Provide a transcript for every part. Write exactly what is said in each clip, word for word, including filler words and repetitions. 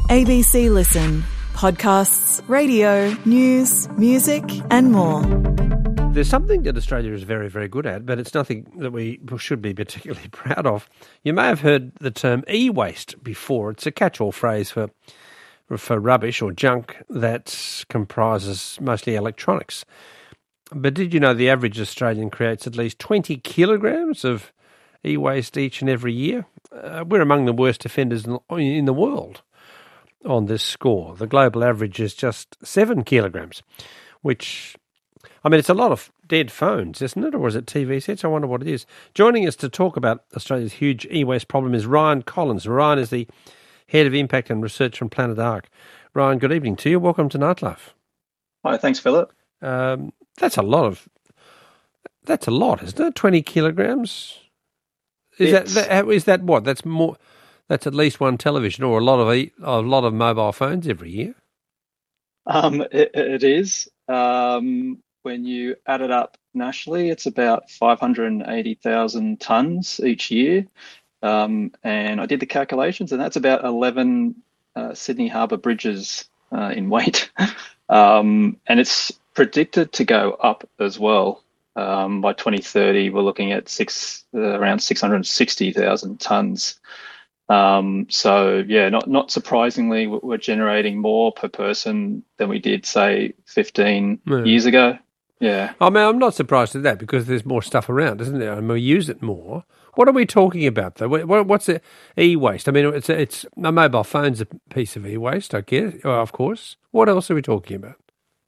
A B C Listen. Podcasts, radio, news, music and more. There's something that Australia is very, very good at, but it's nothing that we should be particularly proud of. You may have heard the term e-waste before. It's a catch-all phrase for for rubbish or junk that comprises mostly electronics. But did you know the average Australian creates at least twenty kilograms of e-waste each and every year? Uh, we're among the worst offenders in, in the world on this score. The global average is just seven kilograms, which, I mean, it's a lot of dead phones, isn't it? Or is it T V sets? I wonder what it is. Joining us to talk about Australia's huge e-waste problem is Ryan Collins. Ryan is the Head of Impact and Research from Planet Ark. Ryan, good evening to you. Welcome to Nightlife. Hi, thanks, Philip. Um, that's a lot of, that's a lot, isn't it? twenty kilograms? Is that, that, is that what? That's more, that's at least one television or a lot of, e- a lot of mobile phones every year? Um, it, it is. Um, when you add it up nationally, it's about five hundred eighty thousand tonnes each year. Um, and I did the calculations, and that's about eleven uh, Sydney Harbour bridges uh, in weight. um, and it's predicted to go up as well. Um, by twenty thirty, we're looking at six uh, around six hundred sixty thousand tonnes. Um, so, yeah, not not surprisingly, we're generating more per person than we did, say, fifteen yeah. years ago. Yeah. I mean, I'm not surprised at that because there's more stuff around, isn't there? And we use it more. What are we talking about, though? What, what's the e-waste? I mean, it's a, it's a mobile phone's a piece of e-waste, I guess, of course. What else are we talking about?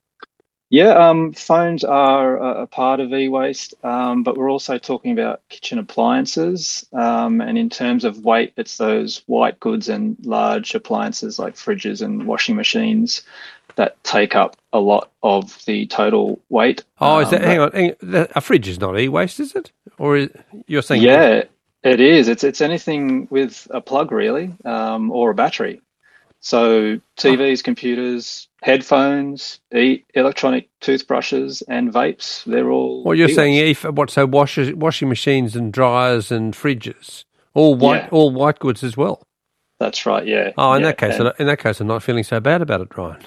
Yeah, um, phones are a, a part of e-waste, um, but we're also talking about kitchen appliances. Um, and in terms of weight, it's those white goods and large appliances like fridges and washing machines that take up a lot of the total weight. Oh, is that, um, hang on, hang on, a fridge is not e-waste, is it? Or is, you're saying... Yeah, it is. It's it's anything with a plug, really, um, or a battery. So T Vs, computers, headphones, e- electronic toothbrushes and vapes, they're all... What you're e-waste. saying, if, what, so washers, washing machines and dryers and fridges, all white, Yeah. all white goods as well? That's right, yeah. Oh, in yeah. that case, and, in that case, I'm not feeling so bad about it, Ryan.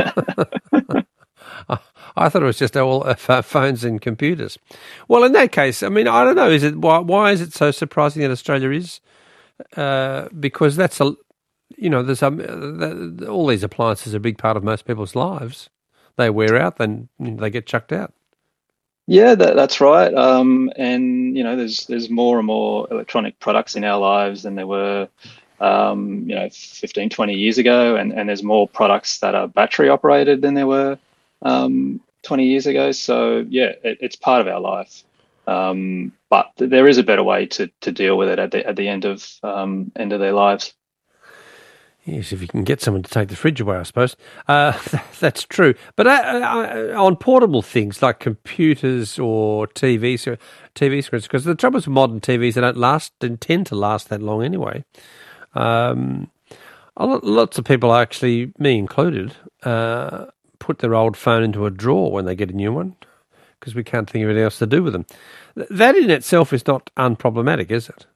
I, I thought it was just all uh, phones and computers. Well, in that case, I mean, I don't know. Is it why? Why is it so surprising that Australia is? Uh, because that's a, you know, there's um, the, all these appliances are a big part of most people's lives. They wear out, then they get chucked out. Yeah, that, that's right. Um, and you know, there's there's more and more electronic products in our lives than there were. Um, you know, fifteen, twenty years ago, and, and there's more products that are battery operated than there were um, twenty years ago. So, yeah, it, it's part of our life. Um, but there is a better way to, to deal with it at the at the end of um, end of their lives. Yes, if you can get someone to take the fridge away, I suppose. Uh, that's true. But uh, uh, on portable things like computers or T V, T V screens, because the trouble with modern T Vs, they don't last, and tend to last that long anyway. Um, lots of people, actually, me included, uh, put their old phone into a drawer when they get a new one because we can't think of anything else to do with them. That in itself is not unproblematic, is it?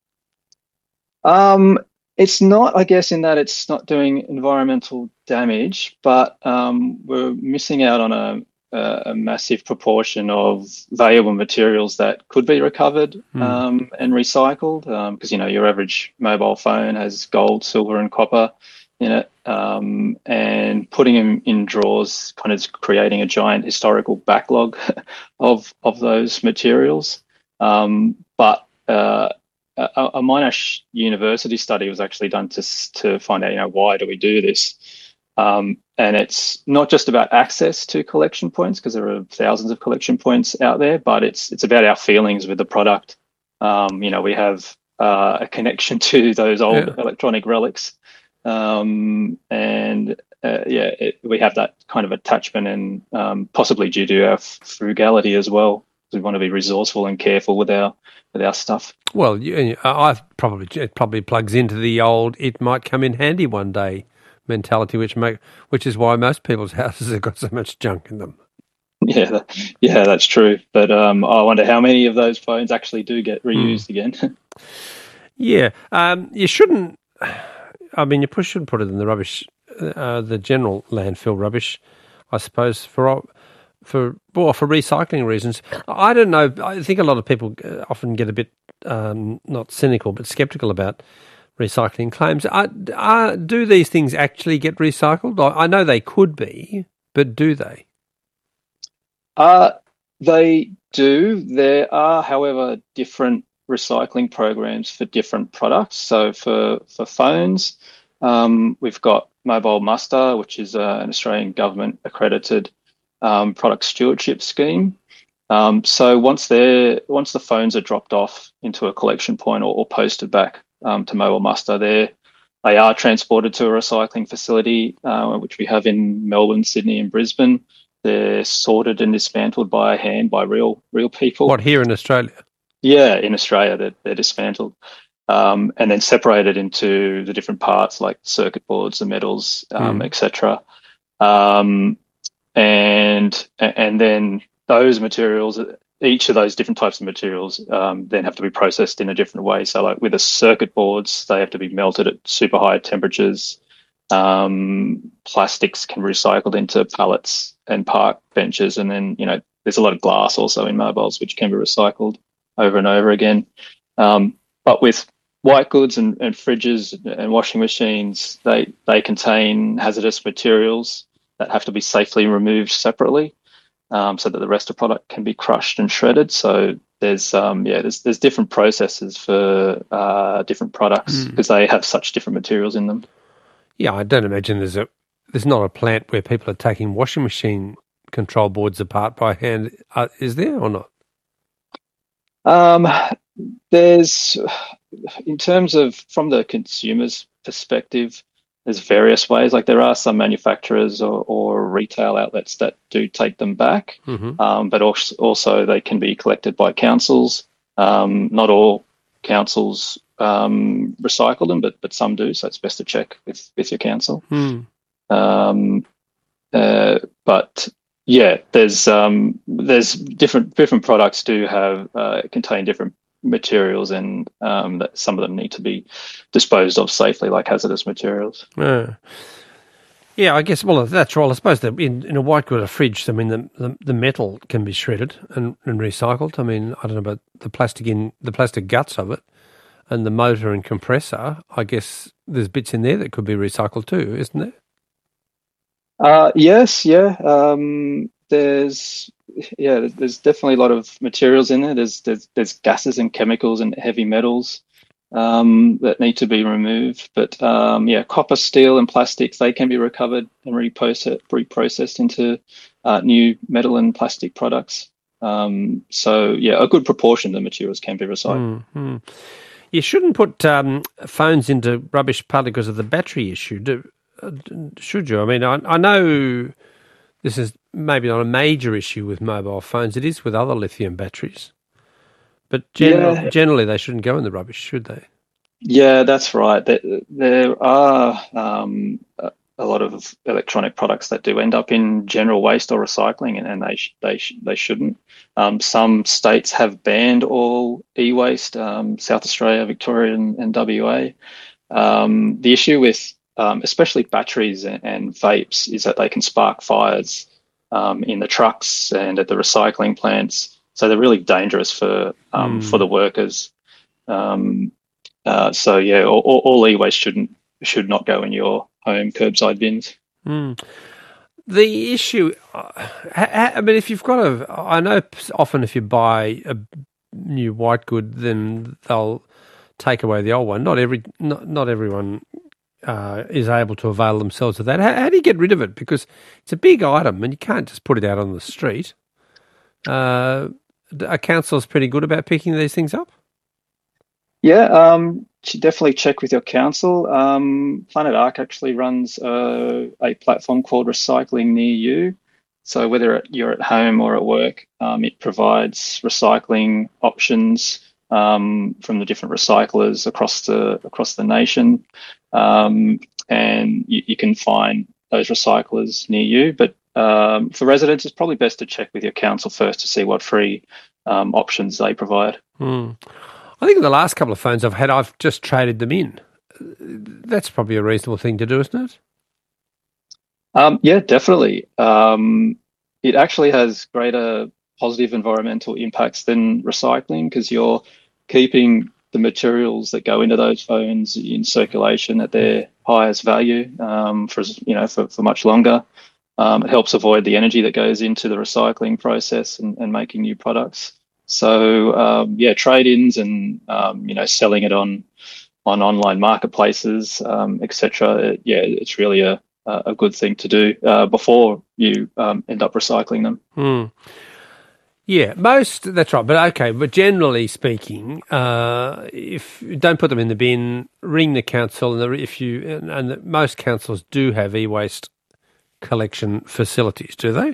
Um, it's not, I guess, in that it's not doing environmental damage, but um, we're missing out on a a massive proportion of valuable materials that could be recovered mm. um, and recycled because, um, you know, your average mobile phone has gold, silver and copper in it, um, and putting them in drawers kind of creating a giant historical backlog of of those materials. Um, but uh, a, a Monash University study was actually done to, to find out, you know, why do we do this? Um, and it's not just about access to collection points because there are thousands of collection points out there, but it's it's about our feelings with the product. Um, you know, we have uh, a connection to those old yeah. electronic relics, um, and uh, yeah, it, we have that kind of attachment, and um, possibly due to our frugality as well. We want to be resourceful and careful with our with our stuff. Well, you, I probably it probably plugs into the old "it might come in handy one day" mentality, which make which is why most people's houses have got so much junk in them. Yeah, that, yeah, that's true. But um, I wonder how many of those phones actually do get reused mm. again. yeah, um, you shouldn't. I mean, you push, should put it in the rubbish, uh, the general landfill rubbish, I suppose, for for well, for recycling reasons. I don't know. I think a lot of people often get a bit um, not cynical but sceptical about recycling claims. Are, are, do these things actually get recycled? I, I know they could be, but do they? Uh, they do. There are, however, different recycling programs for different products. So for, for phones, um, we've got Mobile Muster, which is uh, an Australian government accredited um, product stewardship scheme. Um, so once they're once the phones are dropped off into a collection point or, or posted back um, to Mobile Muster, they they are transported to a recycling facility, uh, which we have in Melbourne, Sydney, and Brisbane. They're sorted and dismantled by hand by real real people. What, here in Australia? Yeah, in Australia, they're, they're dismantled um, and then separated into the different parts like circuit boards, the metals, um, Mm. et cetera. Um, and and then those materials, each of those different types of materials, um, then have to be processed in a different way. So, like with the circuit boards, they have to be melted at super high temperatures. Um, plastics can be recycled into pallets and park benches, and then you know there's a lot of glass also in mobiles which can be recycled over and over again. Um, but with white goods and, and fridges and washing machines, they they contain hazardous materials that have to be safely removed separately, um, so that the rest of the product can be crushed and shredded. So there's um, yeah there's there's different processes for uh, different products because mm. they have such different materials in them. Yeah, I don't imagine there's a there's not a plant where people are taking washing machine control boards apart by hand. Uh, is there or not? Um, there's, in terms of from the consumer's perspective, there's various ways. Like there are some manufacturers or, or retail outlets that do take them back, mm-hmm. um, but also, also they can be collected by councils. Um, not all councils um, recycle them, but but some do. So it's best to check with with your council. Mm. Um, uh, but yeah, there's um, there's different different products do have uh, contain different materials, and um, that some of them need to be disposed of safely, like hazardous materials. Uh, yeah, I guess. Well, that's right. I suppose that in, in a white good, a fridge, I mean, the, the the metal can be shredded and, and recycled. I mean, I don't know about the plastic in the plastic guts of it, and the motor and compressor. I guess there's bits in there that could be recycled too, isn't there? Uh, yes, yeah. Um, there's yeah, there's definitely a lot of materials in there. There's there's, there's gases and chemicals and heavy metals um, that need to be removed. But um, yeah, copper, steel, and plastics, they can be recovered and reprocessed, reprocessed into uh, new metal and plastic products. Um, so yeah, a good proportion of the materials can be recycled. Mm-hmm. You shouldn't put um, phones into rubbish partly because of the battery issue. Do, Should you? I mean, I, I know this is maybe not a major issue with mobile phones. It is with other lithium batteries. But general, yeah. generally, they shouldn't go in the rubbish, should they? Yeah, that's right. There, there are um, a lot of electronic products that do end up in general waste or recycling, and, and they sh- they sh- they shouldn't. Um, some states have banned all e-waste. Um, South Australia, Victoria, and, and W A. Um, the issue with Um, especially batteries and, and vapes, is that they can spark fires um, in the trucks and at the recycling plants. So they're really dangerous for um, mm. for the workers. Um, uh, so yeah, all, all e-waste shouldn't should not go in your home curbside bins. Mm. The issue, I mean, if you've got a, I know often if you buy a new white good, then they'll take away the old one. Not every, not, not everyone. Uh, is able to avail themselves of that. How, how do you get rid of it? Because it's a big item and you can't just put it out on the street. Uh, are councils pretty good about picking these things up? Yeah, um, definitely check with your council. Um, Planet Ark actually runs uh, a platform called Recycling Near You. So whether you're at home or at work, um, it provides recycling options um, from the different recyclers across the across the nation. Um, and you, you can find those recyclers near you. But um, for residents, it's probably best to check with your council first to see what free um, options they provide. Mm. I think in the last couple of phones I've had, I've just traded them in. that's probably a reasonable thing to do, isn't it? Um, yeah, definitely. Um, it actually has greater positive environmental impacts than recycling because you're keeping the materials that go into those phones in circulation at their highest value um, for you know for, for much longer. Um, it helps avoid the energy that goes into the recycling process and, and making new products. So um, yeah, trade-ins and um, you know selling it on on online marketplaces, um, et cetera. It, yeah, it's really a a good thing to do uh, before you um, end up recycling them. Hmm. Yeah, most, that's right. But okay, but generally speaking, uh, if don't put them in the bin, ring the council, and the, if you and, and the, most councils do have e-waste collection facilities, do they?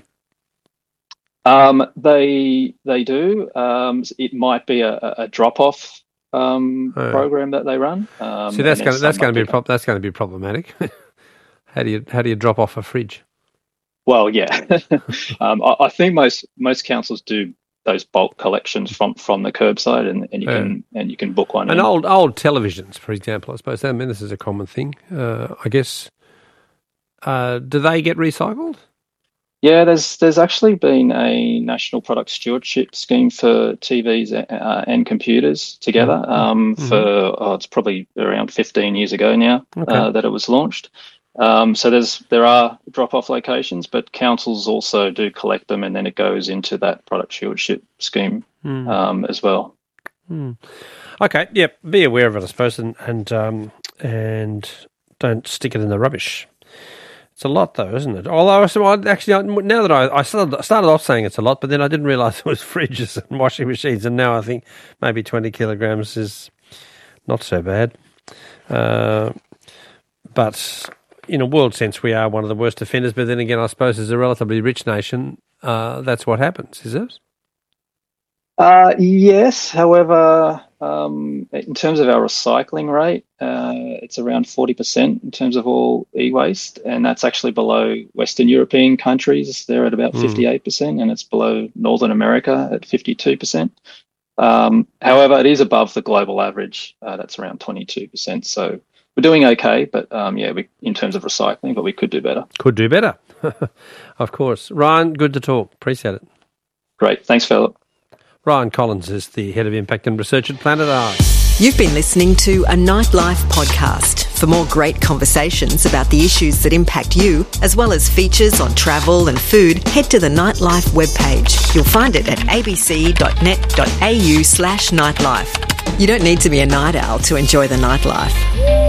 Um, they they do. Um, it might be a, a drop-off um, oh. program that they run. Um, See, that's going that's going to be pro- that's going to be problematic. how do you how do you drop off a fridge? Well, yeah, um, I, I think most most councils do those bulk collections from, from the curbside, and, and you yeah. can and you can book one. And in. old old televisions, for example, I suppose. I mean, this is a common thing. Uh, I guess. Uh, do they get recycled? Yeah, there's there's actually been a national product stewardship scheme for T Vs uh, and computers together. Mm-hmm. Um, for oh, it's probably around fifteen years ago now okay. uh, that it was launched. Um, so there's there are drop-off locations, but councils also do collect them, and then it goes into that product stewardship scheme mm. um, as well. Mm. Okay, yeah, be aware of it, I suppose, and and, um, and don't stick it in the rubbish. It's a lot, though, isn't it? Although, actually, now that I, I started, started off saying it's a lot, but then I didn't realise it was fridges and washing machines, and now I think maybe twenty kilograms is not so bad. Uh, but in a world sense, we are one of the worst offenders, but then again, I suppose as a relatively rich nation, uh, that's what happens, is it? Uh, yes, however, um, in terms of our recycling rate, uh, it's around forty percent in terms of all e-waste, and that's actually below Western European countries. They're at about mm. fifty-eight percent, and it's below Northern America at fifty-two percent. Um, however, it is above the global average. Uh, that's around twenty-two percent. So we're doing okay, but um, yeah, we, in terms of recycling, but we could do better. Could do better, of course. Ryan, good to talk. Appreciate it. Great. Thanks, Philip. Ryan Collins is the Head of Impact and Research at Planet Eye. You've been listening to a Nightlife podcast. For more great conversations about the issues that impact you, as well as features on travel and food, head to the Nightlife webpage. You'll find it at abc.net.au slash nightlife. You don't need to be a night owl to enjoy the nightlife.